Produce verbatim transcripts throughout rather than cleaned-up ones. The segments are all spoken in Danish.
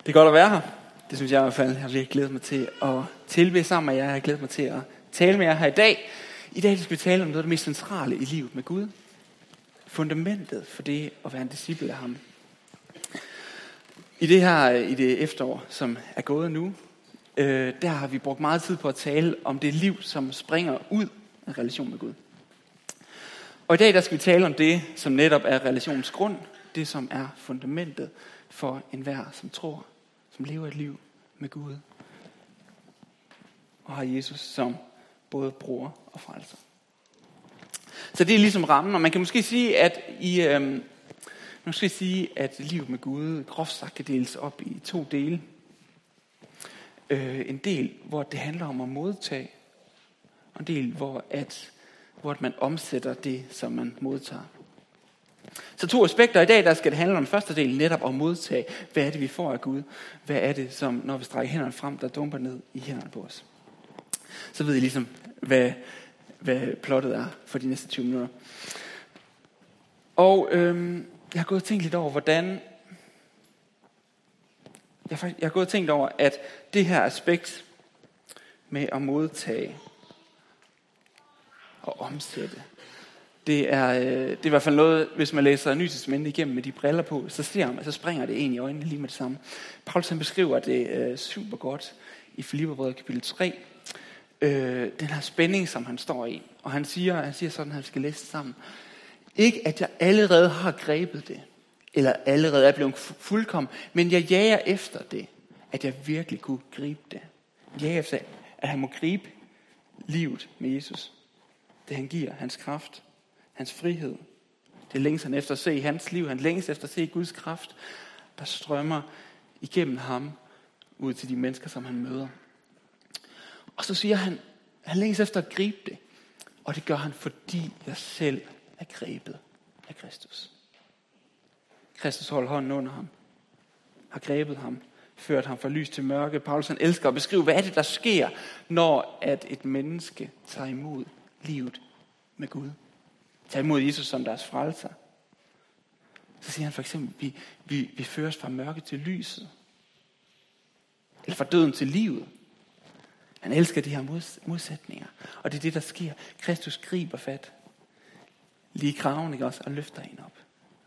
Det er godt at være her. Det synes jeg i hvert fald. Jeg har virkelig glædet mig til at tilbede sammen med jer. Jeg har glædet mig til at tale med jer her i dag. I dag skal vi tale om noget af det mest centrale i livet med Gud. Fundamentet for det at være en disciple af ham. I det her, i det efterår, som er gået nu, øh, der har vi brugt meget tid på at tale om det liv, som springer ud af relation med Gud. Og i dag der skal vi tale om det, som netop er relationens grund. Det, som er fundamentet for enhver, som tror, som lever et liv med Gud. Og har Jesus som både bror og frelser. Så det er ligesom rammen, og man kan måske sige, at i, øhm, måske sige, at livet med Gud groft sagt kan deles op i to dele. Øh, en del, hvor det handler om at modtage, og en del, hvor, at, hvor man omsætter det, som man modtager. Så to aspekter i dag, der skal det handle om første del, netop at modtage. Hvad er det, vi får af Gud? Hvad er det, som når vi strækker hænderne frem, der dumper ned i hænderne på os? Så ved I ligesom, hvad, hvad plottet er for de næste tyve minutter. Og øhm, jeg har gået og tænkt lidt over, hvordan... Jeg har, jeg har gået og tænkt over, at det her aspekt med at modtage og omsætte, Det er, det er i hvert fald noget, hvis man læser Nye Testamente igennem med de briller på, så ser man, så springer det ind i øjnene lige med det samme. Paulus han beskriver det øh, super godt i Filipperbrevet kapitel tre. Øh, den her spænding, som han står i. Og han siger, han siger sådan, at han skal læse det sammen. Ikke at jeg allerede har grebet det, eller allerede er blevet fuldkommen, men jeg jager efter det, at jeg virkelig kunne gribe det. Jeg jager efter, at han må gribe livet med Jesus. Det han giver, hans kraft. Hans frihed. Det længes han efter at se i hans liv. Han længes efter at se Guds kraft, der strømmer igennem ham ud til de mennesker, som han møder. Og så siger han, han længes efter at gribe det. Og det gør han, fordi jeg selv er grebet af Kristus. Kristus holder hånden under ham. Har grebet ham. Ført ham fra lys til mørke. Paulus han elsker at beskrive, hvad er det, der sker, når at et menneske tager imod livet med Gud. Tag imod Jesus som deres frelser. Så siger han for eksempel, vi, vi, vi føres fra mørke til lyset. Eller fra døden til livet. Han elsker de her modsætninger. Og det er det, der sker. Kristus griber fat. Lige i kraven, ikke også? Og løfter en op.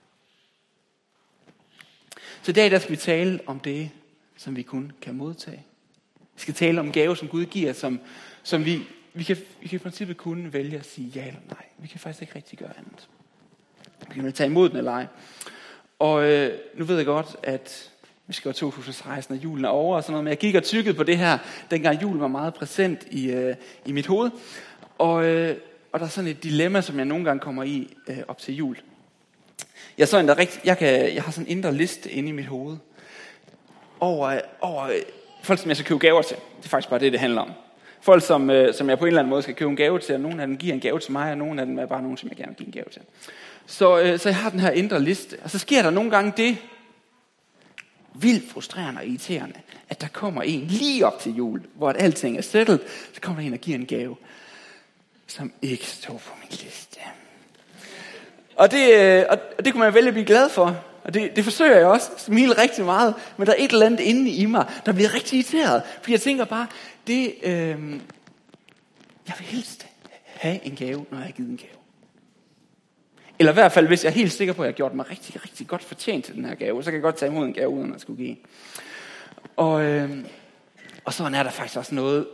Så i dag, der skal vi tale om det, som vi kun kan modtage. Vi skal tale om gave, som Gud giver, som, som vi... Vi kan, vi kan i princippet kun vælge at sige ja eller nej. Vi kan faktisk ikke rigtig gøre andet. Vi kan tage imod den eller ej. Og øh, nu ved jeg godt, at vi skal over to tusind og seksten, og julen er over og sådan noget. Men jeg gik og tykkede på det her, dengang julen var meget præsent i, øh, i mit hoved. Og, øh, og der er sådan et dilemma, som jeg nogle gange kommer i øh, op til jul. Jeg, så en, der rigt, jeg, kan, jeg har sådan en indre liste inde i mit hoved. Over, over folk, som jeg skal købe gaver til. Det er faktisk bare det, det handler om. Folk, som, øh, som jeg på en eller anden måde skal købe en gave til, og nogle af dem giver en gave til mig, og nogle af dem er bare nogen, som jeg gerne vil give en gave til. Så, øh, så jeg har den her indre liste, og så sker der nogle gange det, vildt frustrerende og irriterende, at der kommer en lige op til jul, hvor alting er settled, så kommer der en og giver en gave, som ikke står på min liste. Og det, øh, og det kunne man vælge at blive glad for, og det, det forsøger jeg også, smile rigtig meget, men der er et eller andet inde i mig, der bliver rigtig irriteret, fordi jeg tænker bare, det, øh, jeg vil helst have en gave, når jeg har givet en gave. Eller i hvert fald, hvis jeg er helt sikker på, at jeg har gjort mig rigtig, rigtig godt fortjent til den her gave, så kan jeg godt tage imod en gave, uden at skulle give. Og, øh, og sådan er der faktisk også noget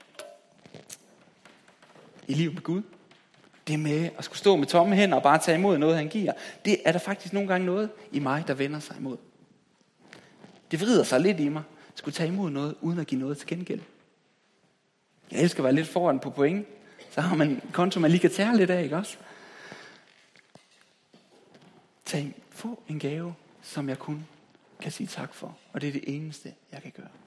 i livet med Gud. Det med at skulle stå med tomme hænder og bare tage imod noget, han giver. Det er der faktisk nogle gange noget i mig, der vender sig imod. Det vrider sig lidt i mig. At skulle tage imod noget, uden at give noget til gengæld. Jeg elsker at være lidt foran på point. Så har man en konto, man lige kan tære lidt af, ikke også? Tag, få en gave, som jeg kun kan sige tak for. Og det er det eneste, jeg kan gøre.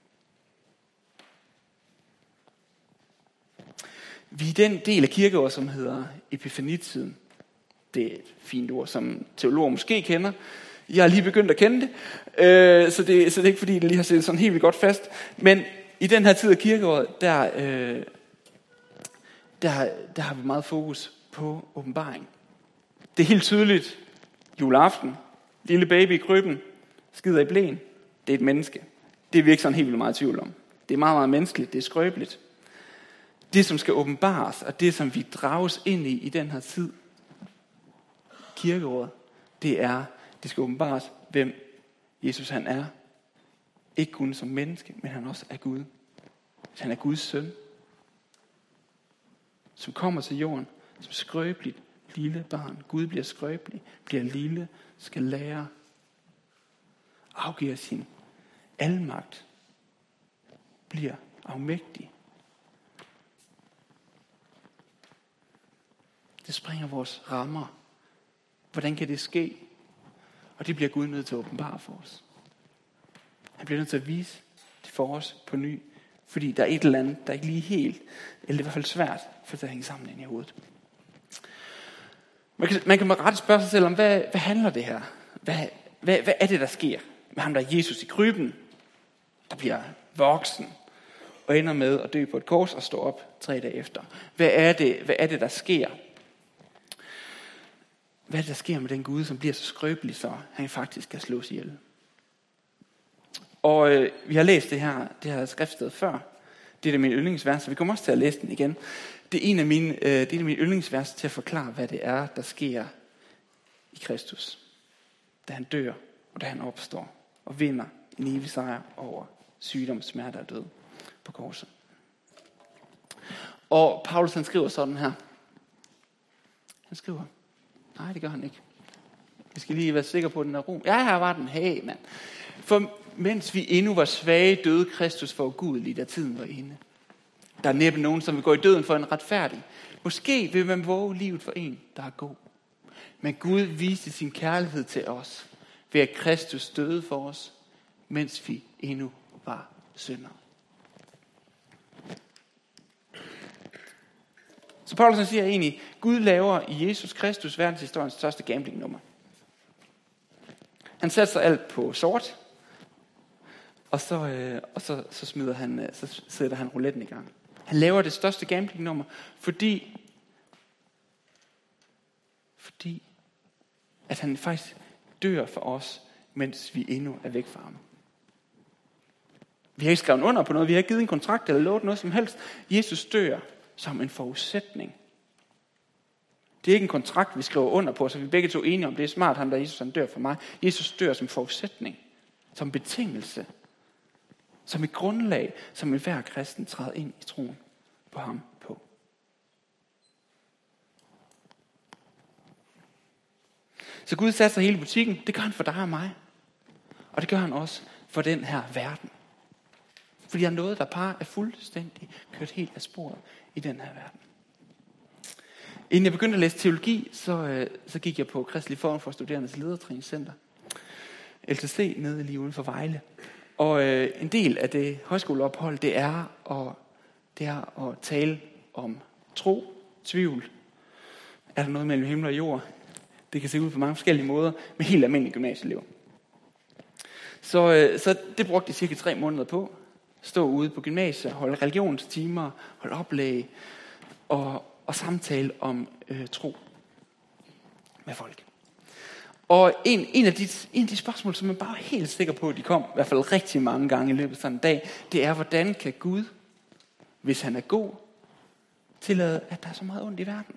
Vi er den del af kirkeåret, som hedder epifanitiden. Det er et fint ord, som teologer måske kender. Jeg har lige begyndt at kende det, øh, så det, så det er ikke fordi, det lige har siddet sådan helt vildt godt fast. Men i den her tid af kirkeåret, der, øh, der, der har vi meget fokus på åbenbaring. Det er helt tydeligt juleaften. Lille baby i krybben, skider i blæen. det er et menneske. Det er vi ikke sådan helt vildt meget i tvivl om. Det er meget, meget menneskeligt, det er skrøbeligt. Det, som skal åbenbares, og det, som vi drages ind i i den her tid, kirkeåret, det er, det skal åbenbares, hvem Jesus han er. Ikke kun som menneske, men han også er Gud. Han er Guds søn, som kommer til jorden som skrøbeligt lille barn. Gud bliver skrøbelig, bliver lille, skal lære, afgiver sin almagt, bliver afmægtig. Det springer vores rammer. Hvordan kan det ske? Og det bliver Gud nødt til at åbenbare for os. Han bliver nødt til at vise det for os på ny. Fordi der er et eller andet, der ikke lige helt, eller i hvert fald svært, for det at hænge sammen ind i hovedet. Man kan, man kan med rette spørge sig selv om, hvad, hvad handler det her? Hvad, hvad, hvad er det, der sker med ham, der er Jesus i krybben, der bliver voksen, og ender med at dø på et kors og stå op tre dage efter? Hvad er det, hvad er det der sker? Hvad er det, der sker med den Gud, som bliver så skrøbelig, så han faktisk kan slås ihjel? Og øh, vi har læst det her, det her skriftsted før. Det er det min yndlingsvers, så vi kommer også til at læse den igen. Det er en af mine, øh, det er en af mine yndlingsvers til at forklare, hvad det er, der sker i Kristus. Da han dør, og da han opstår, og vinder en evig sejr over sygdom, smerte og død på korset. Og Paulus han skriver sådan her. Han skriver, nej det gør han ikke. Vi skal lige være sikre på, at den er rom. Ja, her var den. Hey, mand. For mens vi endnu var svage, døde Kristus for ugudeligt, da tiden var inde. Der er næppe nogen, som vil gå i døden for en retfærdig. Måske vil man våge livet for en, der er god. Men Gud viste sin kærlighed til os, ved at Kristus døde for os, mens vi endnu var syndere. Så Paulus siger egentlig, Gud laver i Jesus Kristus verdenshistoriens største gamblingnummer. Han sætter sig alt på sort, og så, øh, og så, så, smider han, øh, så sætter han rouletten i gang. Han laver det største gamblingnummer, fordi, fordi at han faktisk dør for os, mens vi endnu er væk fra ham. Vi har ikke skrevet under på noget, vi har ikke givet en kontrakt eller lovet noget som helst. Jesus dør som en forudsætning. Det er ikke en kontrakt, vi skriver under på, så vi begge to er enige om, det er smart, ham der Jesus han dør for mig. Jesus dør som forudsætning, som betingelse, som et grundlag, som enhver kristen træder ind i troen på ham på. Så Gud satser hele butikken, det gør han for dig og mig. Og det gør han også for den her verden. Fordi der er noget, der bare er fuldstændig kørt helt af sporet i den her verden. Inden jeg begyndte at læse teologi, så, øh, så gik jeg på Kristelig Forum for Studerendes Ledertræningscenter, L T C, nede lige uden for Vejle. Og øh, en del af det højskoleophold, det er, at, det er at tale om tro, tvivl. Er der noget mellem himmel og jord? Det kan se ud på mange forskellige måder, med helt almindelige gymnasieelever. Så, øh, så det brugte jeg cirka tre måneder på. Stå ude på gymnasiet, holde religionstimer, holde oplæg og, og samtale om øh, tro med folk. Og en, en, af de, en af de spørgsmål, som man bare er helt sikker på, at de kom i hvert fald rigtig mange gange i løbet af sådan en dag, det er, hvordan kan Gud, hvis han er god, tillade, at der er så meget ondt i verden?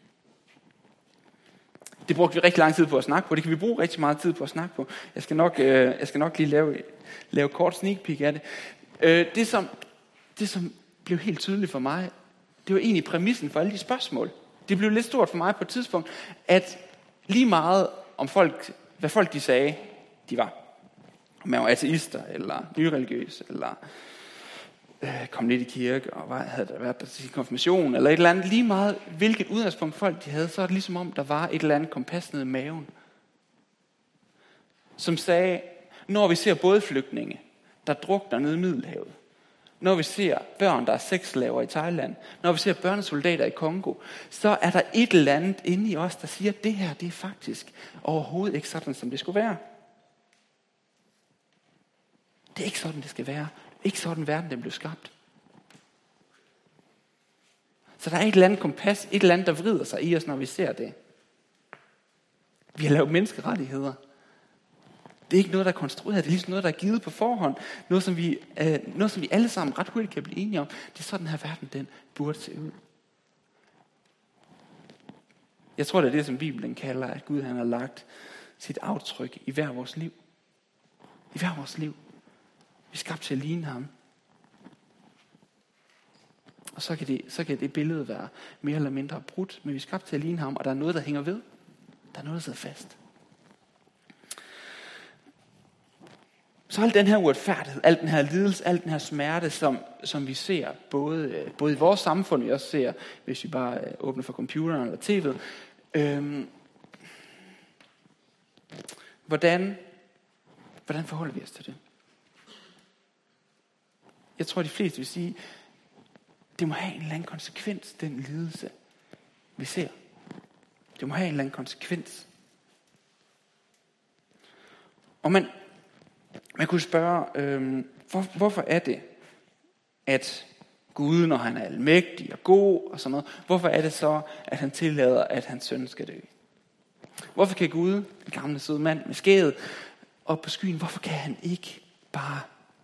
Det brugte vi rigtig lang tid på at snakke på. Det kan vi bruge rigtig meget tid på at snakke på. Jeg skal nok, øh, jeg skal nok lige lave, lave kort sneak peek af det. Øh, det, som, det, som blev helt tydeligt for mig, det var egentlig præmissen for alle de spørgsmål. Det blev lidt stort for mig på et tidspunkt, at lige meget om folk, hvad folk de sagde, de var. Om man var ateister, eller nyreligiøse, eller øh, kom lidt i kirke, og var, havde der været der til konfirmation, eller et eller andet. Lige meget, hvilket udgangspunkt folk de havde, så er det ligesom om, der var et eller andet kompas nede i maven, som sagde, når vi ser både flygtninge, der drukner nede i Middelhavet, når vi ser børn, der er sexslaver i Thailand, når vi ser børnesoldater i Kongo, så er der et eller andet inde i os, der siger, at det her, det er faktisk overhovedet ikke sådan, som det skulle være. Det er ikke sådan, det skal være. Ikke sådan, verden den blev skabt. Så der er et eller andet kompas, et eller andet, der vrider sig i os, når vi ser det. Vi har lavet menneskerettigheder. Det er ikke noget, der er konstrueret. Det er ligesom noget, der er givet på forhånd. Noget, som vi, øh, noget, som vi alle sammen ret hurtigt kan blive enige om. Det er sådan, den her verden, den burde se ud. Jeg tror, det er det, som Bibelen kalder, at Gud han har lagt sit aftryk i hver vores liv. I hver vores liv. Vi er skabt til at ligne ham. Og så kan, det, så kan det billede være mere eller mindre brudt, men vi er skabt til at ligne ham, og der er noget, der hænger ved. Der er noget, der sidder fast. Så al den her uretfærdighed, al den her lidelse, al den her smerte, som, som vi ser, både, både i vores samfund, vi også ser, hvis vi bare åbner for computeren eller tv'et, øhm, hvordan, hvordan forholder vi os til det? Jeg tror, de fleste vil sige, det må have en eller anden konsekvens, den lidelse, vi ser. Det må have en eller anden konsekvens. Og man, man kunne spørge, øhm, hvor, hvorfor er det, at Gud, når han er almægtig og god og sådan noget, hvorfor er det så, at han tillader, at hans søn skal dø? Hvorfor kan Gud, den gamle søde mand med skæget op på skyen, hvorfor kan han ikke bare,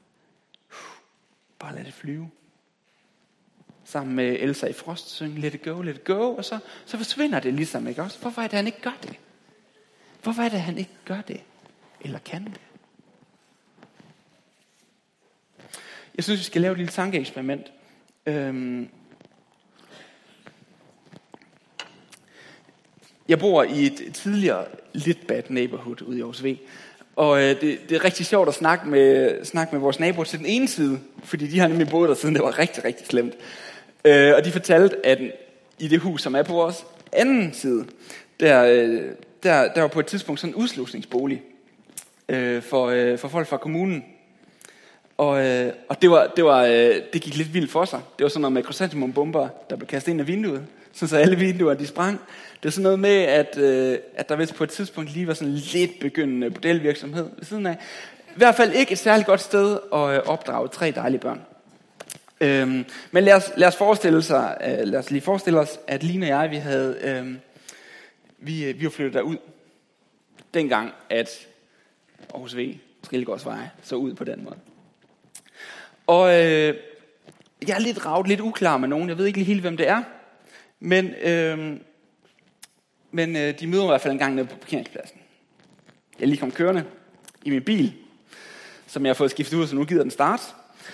bare lade det flyve? Sammen med Elsa i Frost synge, let it go, let it go, og så, så forsvinder det ligesom, ikke også? Hvorfor er det, han ikke gør det? Hvorfor er det, han ikke gør det? Eller kan det? Jeg synes, vi skal lave et lille tankeeksperiment. Øhm jeg bor i et tidligere lidt bad neighborhood ude i Aarhus V. Og øh, det, det er rigtig sjovt at snakke med, snakke med vores naboer til den ene side, fordi de har nemlig boet der siden det var rigtig, rigtig slemt. Øh, og de fortalte, at i det hus, som er på vores anden side, der, øh, der, der var på et tidspunkt sådan en udslusningsbolig øh, for, øh, for folk fra kommunen. Og, øh, og det, var, det, var, øh, det gik lidt vildt for sig. Det var sådan noget med krysantemumbomber, der blev kastet ind af vinduet, så alle vinduer de sprang. Det var sådan noget med, at, øh, at der vist på et tidspunkt lige var sådan lidt begyndende modelvirksomhed ved siden af. I hvert fald ikke et særligt godt sted at øh, opdrage tre dejlige børn. Øhm, men lad os, lad os forestille sig, øh, lad os lige forestille os, at Line og jeg, vi havde, øh, vi, vi var flyttet derud. Dengang, at Aarhus V, Skillegårdsvej, så ud på den måde. Og øh, jeg er lidt ravet, lidt uklar med nogen. Jeg ved ikke lige helt, hvem det er. Men, øh, men øh, de møder i hvert fald en gang nede på parkeringspladsen. Jeg er lige kommet kørende i min bil, som jeg har fået skiftet ud, så nu gider den start.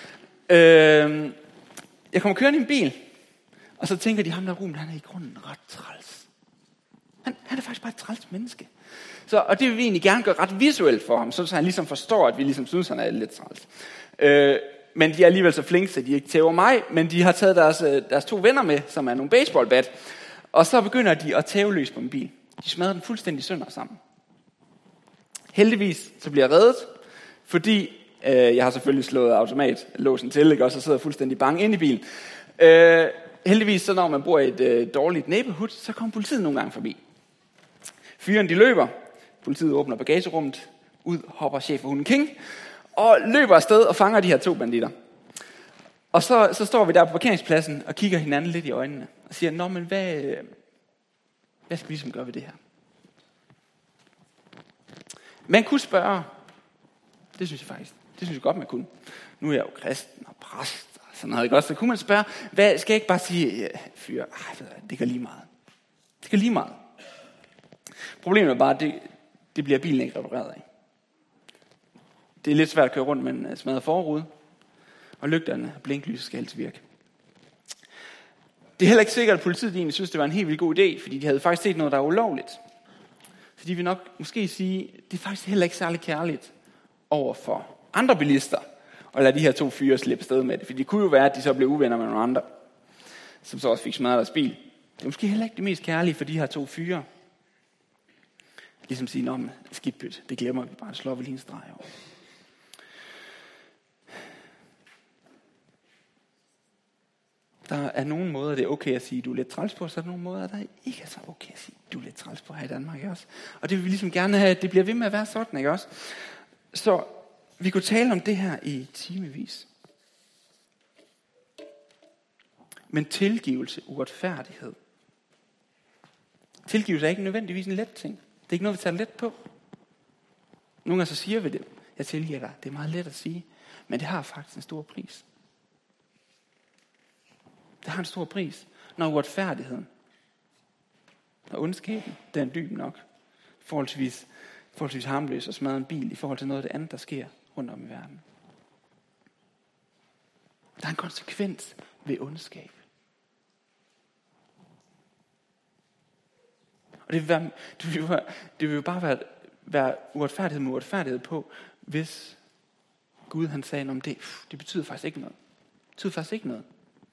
Øh, jeg kommer kørende i min bil, og så tænker de, ham der Ruben, han er i grunden ret træls. Han, han er faktisk bare et træls menneske. Så, og det vil vi egentlig gerne gøre ret visuelt for ham, så han ligesom forstår, at vi ligesom synes, han er lidt træls. Øh, men de er alligevel så flinke, så de ikke tæver mig, men de har taget deres, deres to venner med, som er nogle baseballbat, og så begynder de at tæve løs på min bil. De smadrer den fuldstændig sønder sammen. Heldigvis så bliver jeg reddet, fordi øh, jeg har selvfølgelig slået automatlåsen til, ikke? Og så sidder jeg fuldstændig bange inde i bilen. Øh, heldigvis så når man bor i et øh, dårligt neighborhood, så kommer politiet nogle gange forbi. Fyren de løber, politiet åbner bagagerummet, ud hopper cheferhunden King, og løber afsted og fanger de her to banditter. Og så, så står vi der på parkeringspladsen og kigger hinanden lidt i øjnene og siger, nå, men hvad, hvad skal vi ligesom gøre ved det her? Man kunne spørge, det synes jeg faktisk, det synes jeg godt, man kunne. Nu er jeg jo kristen og præst og sådan noget, ikke også? Så kunne man spørge, hvad, skal jeg ikke bare sige, fyr, ej, det gør lige meget. Det gør lige meget. Problemet er bare, at det, det bliver bilen ikke repareret af. Det er lidt svært at køre rundt med en smadret forrude, og lygterne og blinklyset skal helst virke. Det er heller ikke sikkert, at politiet egentlig synes, det var en helt vildt god idé, fordi de havde faktisk set noget, der er ulovligt. Så de vil nok måske sige, det er faktisk heller ikke særlig kærligt over for andre bilister, og lade de her to fyre slippe sted med det. For det kunne jo være, at de så blev uvenner med nogle andre, som så også fik smadret deres bil. Det er måske heller ikke det mest kærlige for de her to fyre. Ligesom sige, nå, men skidt pyt, det glemmer vi bare, slår vi lige en streg over. Der er nogle måder, det er okay at sige, du er lidt træls på, så er der nogle måder, der ikke er så okay at sige, du er lidt træls på her i Danmark, ikke også? Og det vil vi ligesom gerne have, at det bliver ved med at være sådan, ikke også? Så vi kunne tale om det her i timevis. Men tilgivelse, uretfærdighed. Tilgivelse er ikke nødvendigvis en let ting. Det er ikke noget, vi tager let på. Nogle gange så siger vi det. Jeg tilgiver dig. Det er meget let at sige. Men det har faktisk en stor pris. Det har en stor pris. Når uretfærdigheden og ondskaben, den er dyb nok. Forholdsvis, forholdsvis harmløs og smadre en bil i forhold til noget af det andet, der sker rundt om i verden. Der er en konsekvens ved ondskab. Og det vil, være, det vil, være, det vil jo bare være, være uretfærdighed med uretfærdighed på, hvis Gud han sagde om det, det betyder faktisk ikke noget. Det betyder faktisk ikke noget.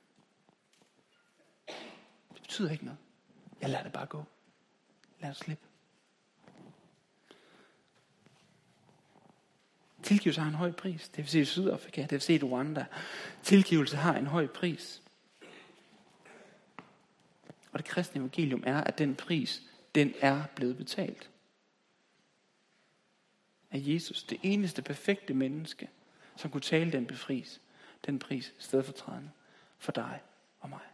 Det betyder ikke noget. Jeg lader det bare gå. Lad det slippe. Tilgivelse har en høj pris. Det vil sige i Sydafrika, det vil sige i Rwanda. Tilgivelse har en høj pris. Og det kristne evangelium er, at den pris, den er blevet betalt. Af Jesus, det eneste perfekte menneske, som kunne tale den befris, den pris stedfortrædende for dig og mig.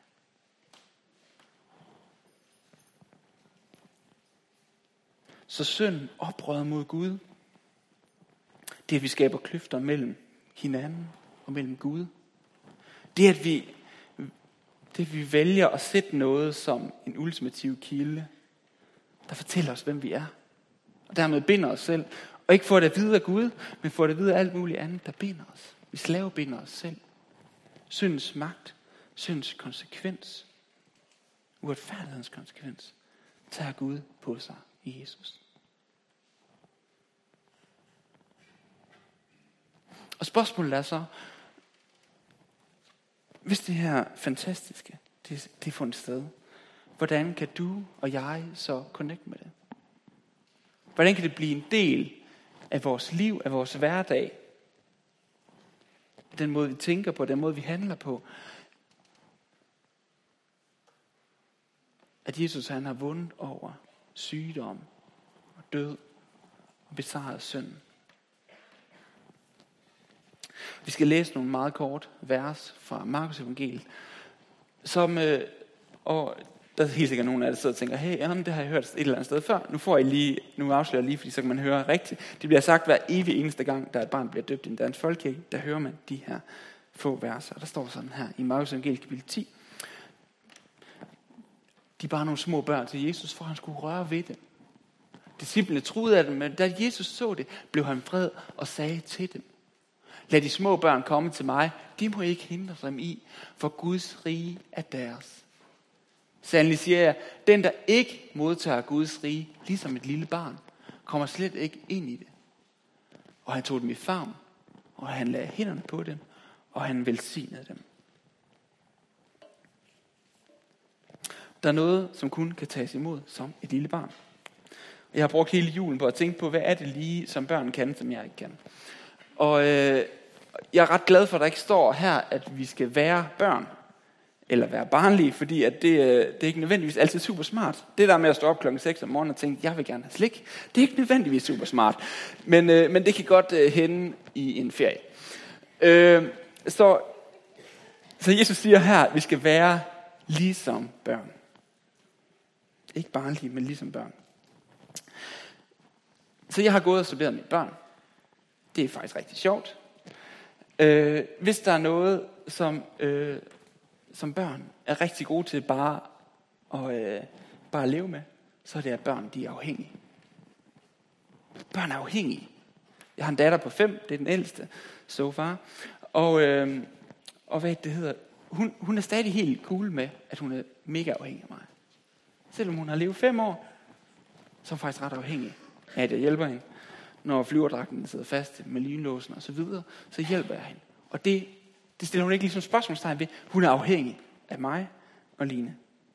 Så synd, oprøret mod Gud, det at vi skaber kløfter mellem hinanden og mellem Gud. Det at vi, det at vi vælger at sætte noget som en ultimativ kilde, der fortæller os, hvem vi er. Og dermed binder os selv. Og ikke får det at vide af Gud, men får det at vide af alt muligt andet, der binder os. Vi slavebinder os selv. Syndens magt, syndens konsekvens, uretfærdighedens konsekvens, tager Gud på sig i Jesus. Og spørgsmålet er så, hvis det her fantastiske, det, det er fundet sted, hvordan kan du og jeg så connect med det? Hvordan kan det blive en del af vores liv, af vores hverdag? Den måde vi tænker på, den måde vi handler på. At Jesus han har vundet over sygdom og død og besejret synd. Vi skal læse nogle meget kort vers fra Markus evangeliet, som, øh, og der er helt sikkert nogen af jer, der sidder og tænker, hey, jamen, det har jeg hørt et eller andet sted før. Nu får I lige, nu afslører jeg lige, fordi så kan man høre rigtigt. Det bliver sagt hver evig eneste gang, der et barn bliver døbt i en dansk folkekirke, der hører man de her få verser. Og der står sådan her i Markus evangeliet kapitel ti. De er bare nogle små børn til Jesus, for han skulle røre ved dem. Disciplene troede af dem, men da Jesus så det, blev han vred og sagde til dem: lad de små børn komme til mig, de må ikke hindre dem i, for Guds rige er deres. Sandelig siger jeg, den der ikke modtager Guds rige, ligesom et lille barn, kommer slet ikke ind i det. Og han tog dem i favn, og han lagde hænderne på dem, og han velsignede dem. Der er noget, som kun kan tages imod som et lille barn. Jeg har brugt hele julen på at tænke på, hvad er det lige, som børn kan, som jeg ikke kan. Og øh, jeg er ret glad for, at der ikke står her, at vi skal være børn, eller være barnlige, fordi at det, det er ikke nødvendigvis altid super smart. Det der med at stå op klokken seks om morgenen og tænke, jeg vil gerne have slik, det er ikke nødvendigvis super smart. Men, øh, men det kan godt øh, hænde i en ferie. Øh, så, så Jesus siger her, at vi skal være ligesom børn. Ikke barnlige, men ligesom børn. Så jeg har gået og studeret mine børn. Det er faktisk rigtig sjovt. Øh, hvis der er noget, som, øh, som børn er rigtig gode til bare at, øh, bare at leve med, så er det, at børn de er afhængige. Børn er afhængige. Jeg har en datter på fem, det er den ældste, so far. Og, øh, og hvad det hedder, hun, hun er stadig helt cool med, at hun er mega afhængig af mig. Selvom hun har levet fem år, så er hun faktisk ret afhængig af, at jeg hjælper hende. Når flyverdragten sidder fast med lynlåsen og så videre, så hjælper jeg hende. Og det, det stiller hun ikke ligesom spørgsmålstegn ved. Hun er afhængig af mig og Line.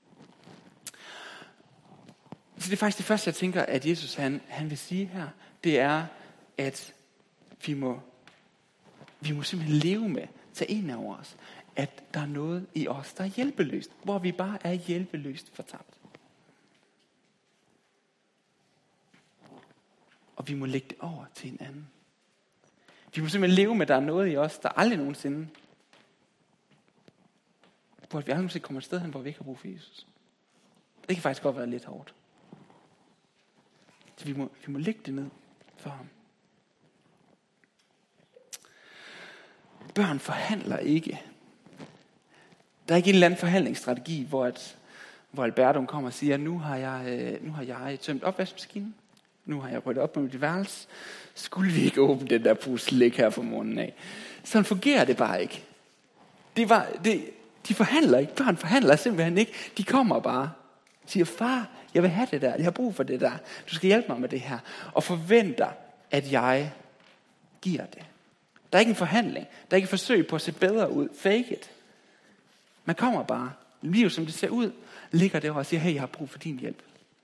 Så det er faktisk det første, jeg tænker, at Jesus han, han vil sige her. Det er, at vi må, vi må simpelthen leve med, tage ind over os, at der er noget i os, der er hjælpeløst. Hvor vi bare er hjælpeløst fortabt. Og vi må lægge det over til en anden. Vi må simpelthen leve med, at der er noget i os, der aldrig nogensinde, hvor vi aldrig nogensinde kommer et sted hen, hvor vi ikke har brug for Jesus. Det kan faktisk godt være lidt hårdt. Så vi må, vi må lægge det ned for ham. børn forhandler ikke. Der er ikke en eller anden forhandlingsstrategi, hvor, at, hvor Alberto kommer og siger, nu har jeg, nu har jeg tømt opvaskemaskinen. Nu har jeg ryddet op på mit værelse. Skulle vi ikke åbne den der pose slik her fra morgenen af? Sådan fungerer det bare ikke. Det var, det, de forhandler ikke. Børn forhandler simpelthen ikke. De kommer bare og siger, far, jeg vil have det der. Jeg har brug for det der. Du skal hjælpe mig med det her. Og forventer, at jeg giver det. Der er ikke en forhandling. Der er ikke et forsøg på at se bedre ud. Fake it. Man kommer bare. Livet som det ser ud, ligger der og siger, hey, jeg har brug for din hjælp.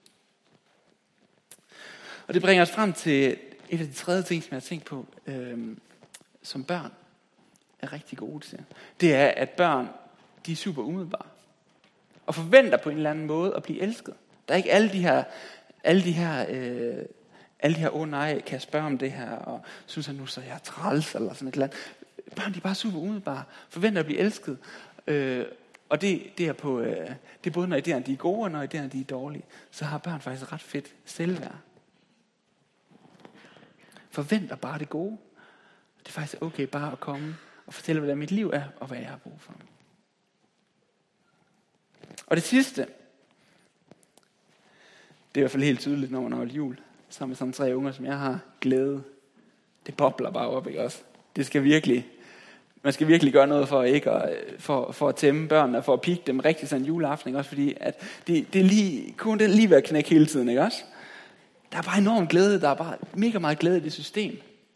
Og det bringer os frem til et af de tredje ting, som jeg har tænkt på, øhm, som børn er rigtig gode til. Det er, at børn, de er super umiddelbare. Og forventer på en eller anden måde at blive elsket. Der er ikke alle de her, alle de her, øh, alle de her, åh oh, nej, kan jeg spørge om det her, og synes jeg nu, så jeg er træls, eller sådan et eller andet. Børn, de er bare super umiddelbare. Forventer at blive elsket. Øh, og det, det, er på, øh, det er både, når idéerne de er gode, og når idéerne de er dårlige. Så har børn faktisk ret fedt selvværd. Forventer bare det gode. Det er faktisk okay bare at komme og fortælle, hvordan mit liv er, og hvad jeg har brug for. Og det sidste, det er i hvert fald helt tydeligt, når man holder jul, sammen med sådan tre unger, som jeg har, glæde. Det bobler bare op, ikke også? Det skal virkelig, man skal virkelig gøre noget for ikke at, for, for at tæmme børnene, for at pikke dem rigtig sådan en juleaften, ikke også? Fordi at det, det er lige, kun det er lige ved at knække hele tiden, ikke også? Der er bare enorm glæde, der er bare mega meget glæde i det system.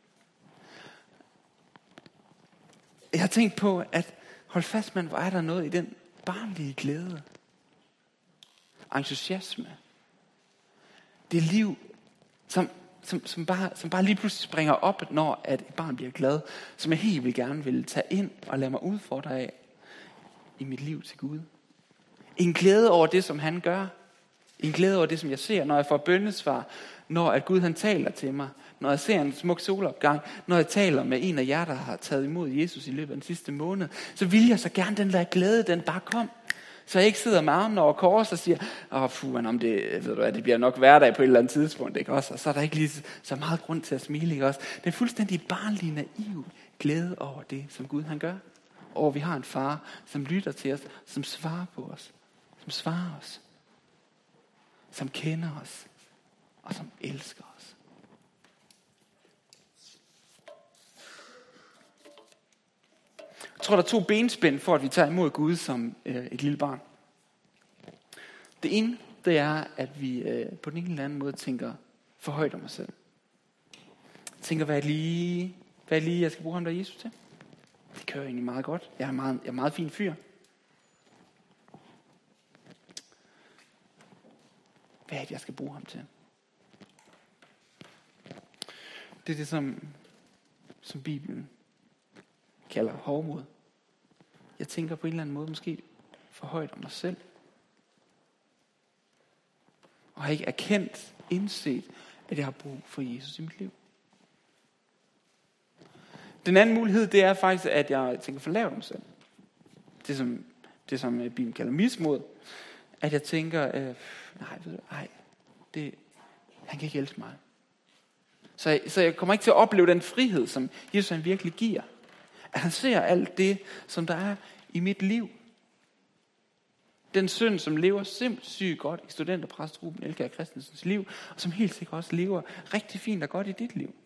Jeg har tænkt på, at hold fast, man, hvor er der noget i den barnlige glæde. Entusiasme. Det liv, som, som, som, bare, som bare lige pludselig springer op, når at et barn bliver glad, som jeg helt vil gerne vil tage ind og lade mig udfordre af i mit liv til Gud. En glæde over det, som han gør. En glæde over det, som jeg ser, når jeg får bønnesvar, når at Gud han taler til mig, når jeg ser en smuk solopgang, når jeg taler med en af jer, der har taget imod Jesus i løbet af den sidste måned, så vil jeg så gerne den der glæde, den bare kom. Så jeg ikke sidder med armen over kors og siger, åh oh, puh, om det, ved du hvad, det bliver nok hverdag på et eller andet tidspunkt, ikke også? Og så er der ikke lige så meget grund til at smile, ikke også? Det er fuldstændig barnlig naiv glæde over det, som Gud han gør. Og vi har en far, som lytter til os, som svarer på os, som svarer os, som kender os, og som elsker os. Jeg tror, der er to benspænd for, at vi tager imod Gud som øh, et lille barn. Det ene, det er, at vi øh, på den ene eller anden måde tænker for højt om os selv. Tænker, hvad er lige, hvad er lige jeg skal bruge ham der Jesus til? Det kører egentlig meget godt. Jeg er en meget, jeg er en meget fin fyr. Hvad er det, jeg skal bruge ham til? Det er det, som, som Bibelen kalder hovmod. Jeg tænker på en eller anden måde måske for højt om mig selv. Og har ikke erkendt, indset, at jeg har brug for Jesus i mit liv. Den anden mulighed, det er faktisk, at jeg tænker for lavt om mig selv. Det som, det som Bibelen kalder mismod. At jeg tænker, øh, nej, ved du, ej, det, han kan ikke elske mig. Så jeg, så jeg kommer ikke til at opleve den frihed, som Jesus han virkelig giver. At han ser alt det, som der er i mit liv. Den søn, som lever sindssygt godt i student- og præst Ruben Elkjær Christensens liv, og som helt sikkert også lever rigtig fint og godt i dit liv.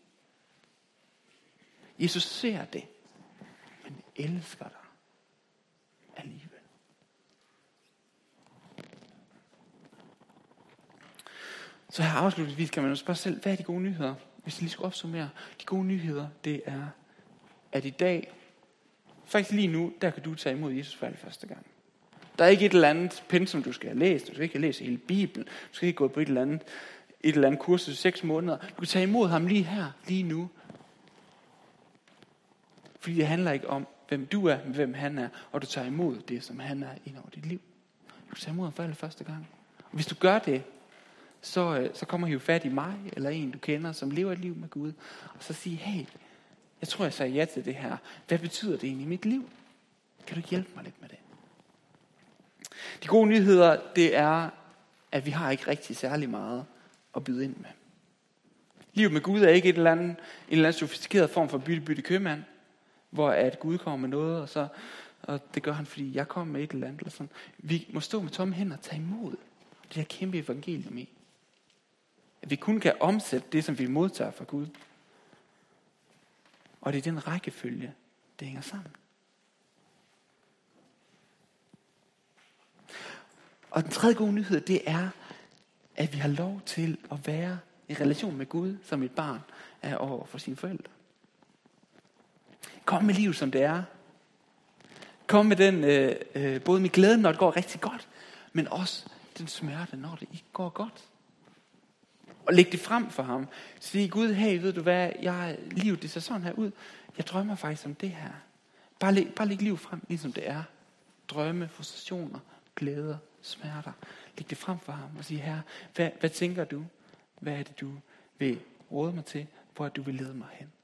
Jesus ser det, men elsker dig alligevel. Så her afslutningsvis kan man jo spørge selv, hvad er de gode nyheder? Hvis jeg lige skal opsummere. De gode nyheder, det er, at i dag, faktisk lige nu, der kan du tage imod Jesus for første gang. Der er ikke et eller andet pensum, du skal have læst. Du skal ikke have læst hele Bibelen. Du skal ikke gå på et eller andet, et eller andet kursus i seks måneder. Du kan tage imod ham lige her, lige nu. Fordi det handler ikke om, hvem du er, men hvem han er. Og du tager imod det, som han er ind over dit liv. Du tager imod ham for første gang. Og hvis du gør det, så, så kommer I jo fat i mig, eller en du kender, som lever et liv med Gud. Og så siger, hey, jeg tror jeg sagde ja til det her. Hvad betyder det egentlig i mit liv? Kan du ikke hjælpe mig lidt med det? De gode nyheder, det er, at vi har ikke rigtig særlig meget at byde ind med. Livet med Gud er ikke et eller andet, en eller anden sofistikeret form for bytte-bytte købmand. hvor at Gud kommer med noget, og så og det gør han, fordi jeg kommer med et eller andet. Eller sådan. Vi må stå med tomme hænder og tage imod det her kæmpe evangelium i. At vi kun kan omsætte det, som vi modtager fra Gud. Og det er den rækkefølge, det hænger sammen. Og den tredje gode nyhed, det er, at vi har lov til at være i relation med Gud, som et barn er over for sine forældre. Kom med livet, som det er. Kom med den, øh, øh, både med glæden, når det går rigtig godt, men også den smerte, når det ikke går godt. Og læg det frem for ham. Sig Gud, hey, ved du hvad, jeg, livet det ser sådan her ud. Jeg drømmer faktisk om det her. Bare læg, bare læg livet frem, ligesom det er. Drømme, frustrationer, glæder, smerter. Læg det frem for ham og sig, herre, hvad, hvad tænker du? Hvad er det, du vil råde mig til? Hvor er det, du vil lede mig hen?